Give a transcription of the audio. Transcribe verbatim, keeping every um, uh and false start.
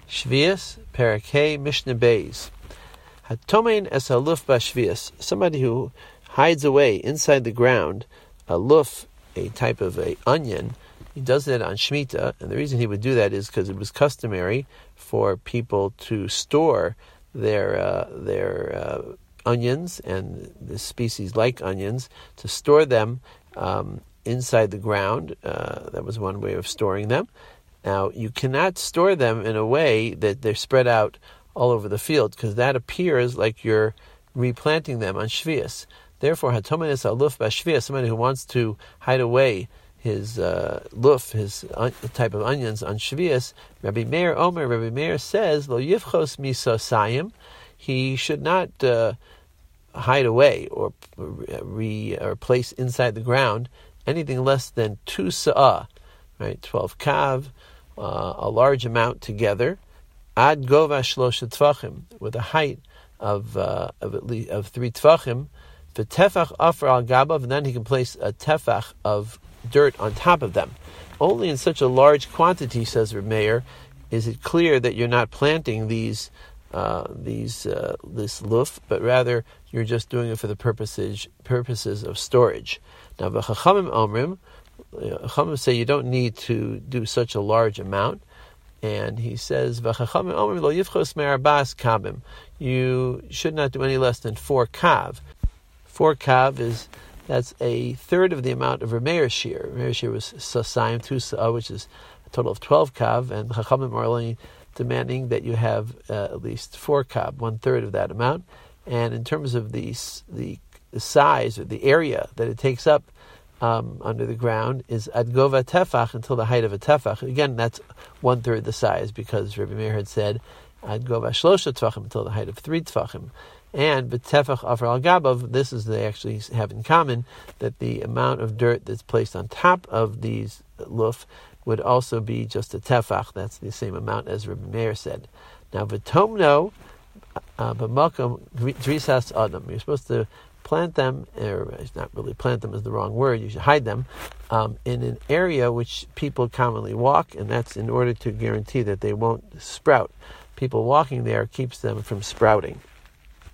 Shvius, Parakeh, Mishnah Beis. Hatomein es haluf bashvius. Somebody who hides away inside the ground, a luf, a type of a onion. He does that on Shemitah, and the reason he would do that is because it was customary for people to store their uh, their uh, onions and the species like onions, to store them um, inside the ground. Uh, that was one way of storing them. Now, you cannot store them in a way that they're spread out all over the field, because that appears like you're replanting them on Shvius. Therefore, Hatomen es aluf b'Shvius, somebody who wants to hide away his uh, luf, his uh, type of onions on Shvius, Rabbi Meir Omer, Rabbi Meir says, Lo yivchos misosayim, he should not uh, hide away or re, or place inside the ground anything less than two sa'ah, right, twelve kav, uh, a large amount together, ad gova shlosha tfachim, with a height of uh, of at least of three tfachim, the tefach afar al gabav, and then he can place a tefach of dirt on top of them. Only in such a large quantity, says Reb Meir, is it clear that you're not planting these uh, these uh, this luf, but rather you're just doing it for the purposes purposes of storage. Now, the Chachamim Omrim, Chachamim say you don't need to do such a large amount, and he says V'chachamim Omrim lo yivchos me'arbas kavim, you should not do any less than four kav. Four kav is that's a third of the amount of Rameir's shear. Rameir's shear was sasayim two sa'ah, which is a total of twelve kav, and Chachamim are only demanding that you have uh, at least four kav, one third of that amount. And in terms of the the the size or the area that it takes up um, under the ground is ad gova tefach, until the height of a tefach. Again, that's one third the size, because Rabbi Meir had said ad gova shlosha tefachim, until the height of three tefachim. And b'tefach afar al gabav, this is they actually have in common, that the amount of dirt that's placed on top of these luf would also be just a tefach. That's the same amount as Rabbi Meir said. Now v'tomno b'makom drisas adam, you're supposed to plant them, or not really plant them is the wrong word, you should hide them um, in an area which people commonly walk, and that's in order to guarantee that they won't sprout. People walking there keeps them from sprouting.